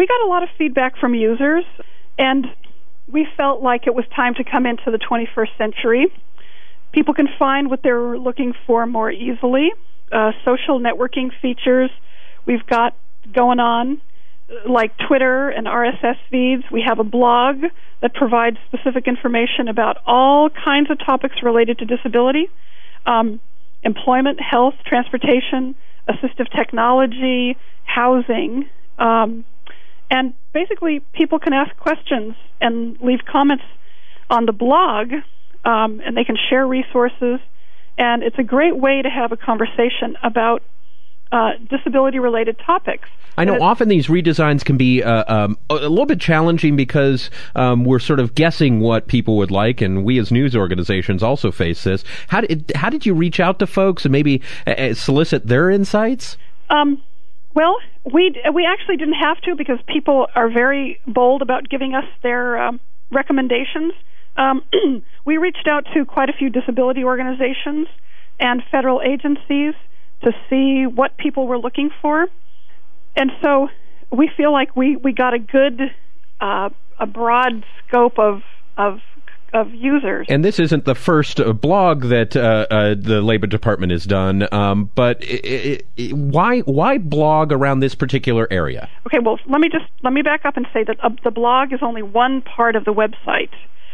we got a lot of feedback from users, and we felt like it was time to come into the 21st century. People can find what they're looking for more easily. Social networking features we've got going on, like Twitter and RSS feeds. We have a blog that provides specific information about all kinds of topics related to disability, employment, health, transportation, assistive technology, housing, and basically people can ask questions and leave comments on the blog, and they can share resources, and it's a great way to have a conversation about disability-related topics. I know often these redesigns can be a little bit challenging because we're sort of guessing what people would like, and we as news organizations also face this. How did you reach out to folks and maybe solicit their insights? Well, we actually didn't have to because people are very bold about giving us their recommendations. We reached out to quite a few disability organizations and federal agencies to see what people were looking for. And so we feel like we got a good, a broad scope of users. And this isn't the first blog that the Labor Department has done, but why blog around this particular area? Okay, well, let me back up and say that the blog is only one part of the website.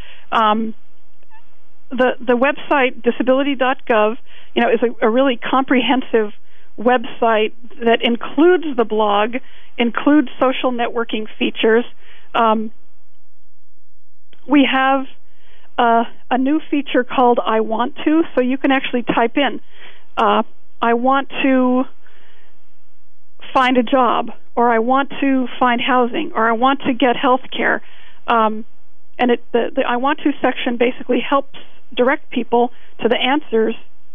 The website disability.gov, is a really comprehensive website that includes the blog, includes social networking features. We have a new feature called I Want To, so you can actually type in, I want to find a job, or I want to find housing, or I want to get health care. And the I Want To section basically helps direct people to the answers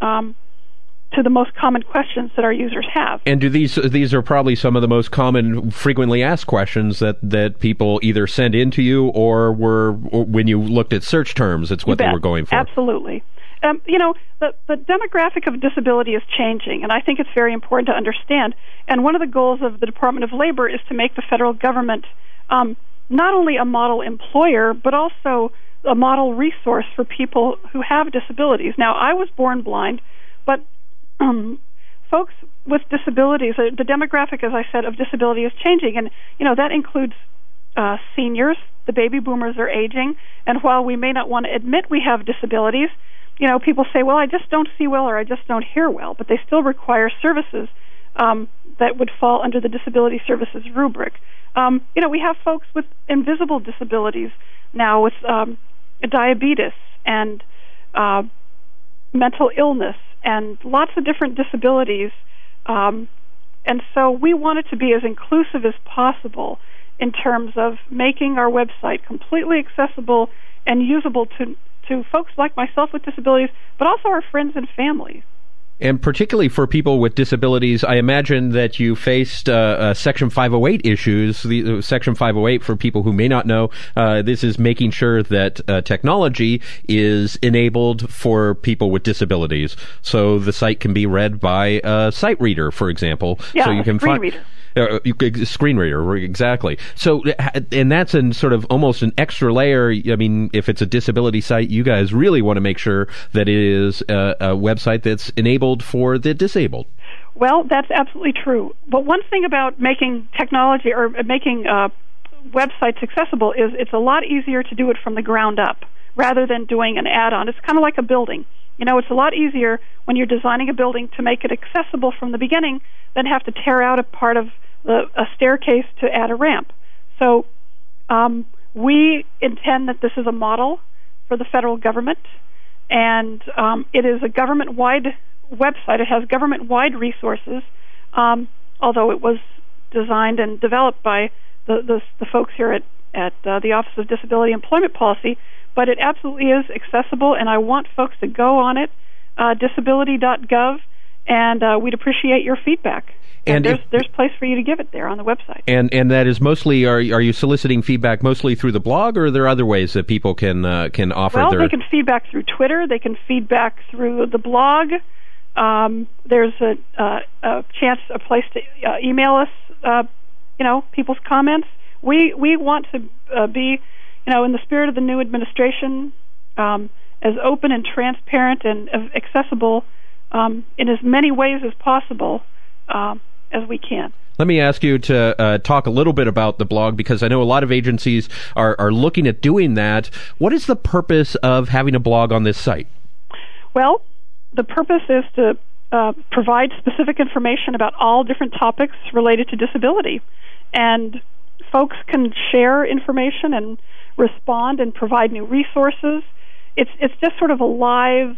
to the most common questions that our users have. And do these are probably some of the most common, frequently asked questions that people either send in to you or when you looked at search terms, it's what they were going for? Absolutely. The demographic of disability is changing, and I think it's very important to understand. And one of the goals of the Department of Labor is to make the federal government not only a model employer, but also a model resource for people who have disabilities. Now, I was born blind, but folks with disabilities, the demographic, as I said, of disability is changing, and that includes seniors. The baby boomers are aging, and while we may not want to admit we have disabilities, people say, well, I just don't see well or I just don't hear well, but they still require services that would fall under the disability services rubric. We have folks with invisible disabilities now with diabetes and mental illness and lots of different disabilities. And so we want it to be as inclusive as possible in terms of making our website completely accessible and usable to folks like myself with disabilities, but also our friends and families. And particularly for people with disabilities, I imagine that you faced Section 508 issues. The Section 508, for people who may not know, this is making sure that technology is enabled for people with disabilities. So the site can be read by a sight reader, for example. Yeah, so you can screen reader. Screen reader, exactly. So, and that's in sort of almost an extra layer. I mean, if it's a disability site, you guys really want to make sure that it is a website that's enabled for the disabled. Well, that's absolutely true. But one thing about making technology or making websites accessible is it's a lot easier to do it from the ground up rather than doing an add-on. It's kind of like a building. It's a lot easier when you're designing a building to make it accessible from the beginning than have to tear out a part of a staircase to add a ramp. So we intend that this is a model for the federal government, and it is a government-wide website. It has government-wide resources, although it was designed and developed by the folks here at the Office of Disability Employment Policy, but it absolutely is accessible, and I want folks to go on it, disability.gov, and we'd appreciate your feedback. And there's place for you to give it there on the website. And that is mostly, are you soliciting feedback mostly through the blog, or are there other ways that people can offer their... Well, they can feedback through Twitter. They can feedback through the blog. There's a place to email us, people's comments. we want to be, in the spirit of the new administration, as open and transparent and accessible in as many ways as possible as we can. Let me ask you to talk a little bit about the blog, because I know a lot of agencies are looking at doing that. What is the purpose of having a blog on this site? Well, the purpose is to provide specific information about all different topics related to disability. And folks can share information and respond and provide new resources. It's just sort of a live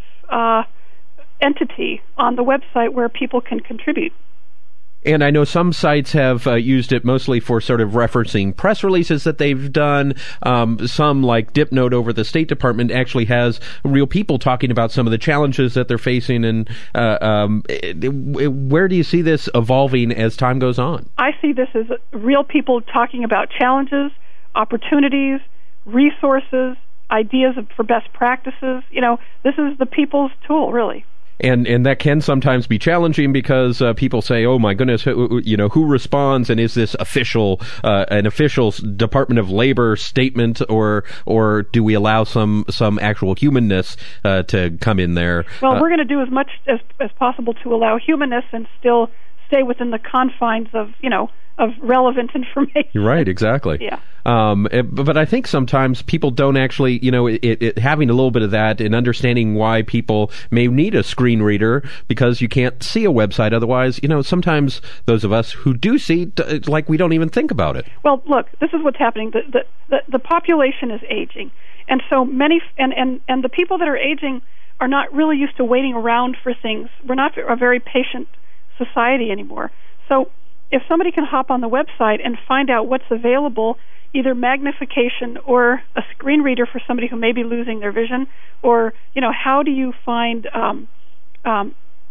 entity on the website where people can contribute. And I know some sites have used it mostly for sort of referencing press releases that they've done. Some, like DipNote over the State Department, actually has real people talking about some of the challenges that they're facing. And where do you see this evolving as time goes on? I see this as real people talking about challenges, opportunities, resources, ideas for best practices. This is the people's tool, really. And that can sometimes be challenging because people say, "Oh my goodness, who responds? And is this an official Department of Labor statement, or do we allow some actual humanness to come in there?" Well, we're going to do as much as possible to allow humanness and still stay within the confines of relevant information. Right, exactly. Yeah. But I think sometimes people don't actually, having a little bit of that and understanding why people may need a screen reader because you can't see a website otherwise. Sometimes those of us who do see, we don't even think about it. Well, look, this is what's happening. The population is aging, and so many, and the people that are aging are not really used to waiting around for things. We're not a very patient society anymore. So if somebody can hop on the website and find out what's available, either magnification or a screen reader for somebody who may be losing their vision, or how do you find a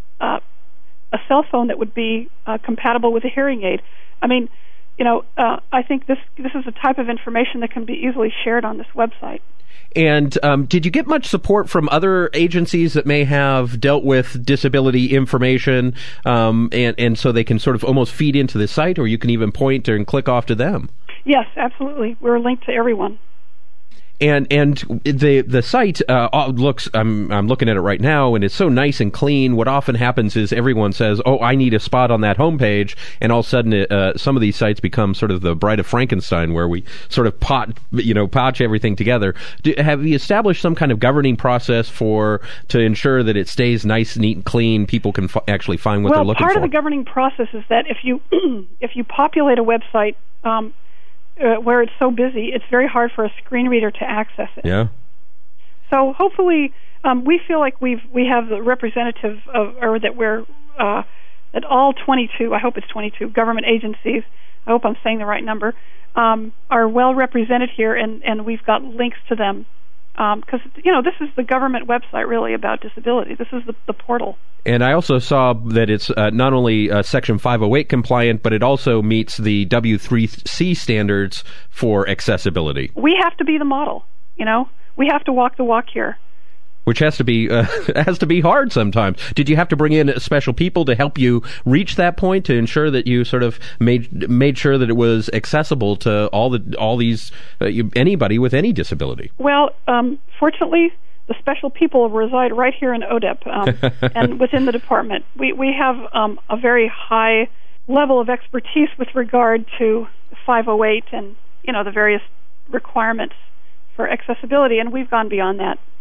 cell phone that would be compatible with a hearing aid? I mean, I think this is a type of information that can be easily shared on this website. And did you get much support from other agencies that may have dealt with disability information, and so they can sort of almost feed into the site, or you can even point and click off to them? Yes, absolutely. We're linked to everyone. And the site looks. I'm looking at it right now, and it's so nice and clean. What often happens is everyone says, "Oh, I need a spot on that homepage," and all of a sudden, some of these sites become sort of the Bride of Frankenstein, where we sort of patch everything together. Have you established some kind of governing process to ensure that it stays nice, neat, and clean? People can actually find what they're looking for. Well, part of the governing process is that if you populate a website. Where it's so busy, it's very hard for a screen reader to access it. Yeah. So hopefully, we feel like we have the representative or that we're that all 22. I hope it's 22 government agencies. I hope I'm saying the right number. Are well represented here, and we've got links to them. Because this is the government website really about disability. This is the portal. And I also saw that it's not only Section 508 compliant, but it also meets the W3C standards for accessibility. We have to be the model. We have to walk the walk here. Which has to be hard sometimes. Did you have to bring in special people to help you reach that point, to ensure that you sort of made sure that it was accessible to all these anybody with any disability? Well, fortunately, the special people reside right here in ODEP and within the department. We have a very high level of expertise with regard to 508 and the various requirements for accessibility, and we've gone beyond that.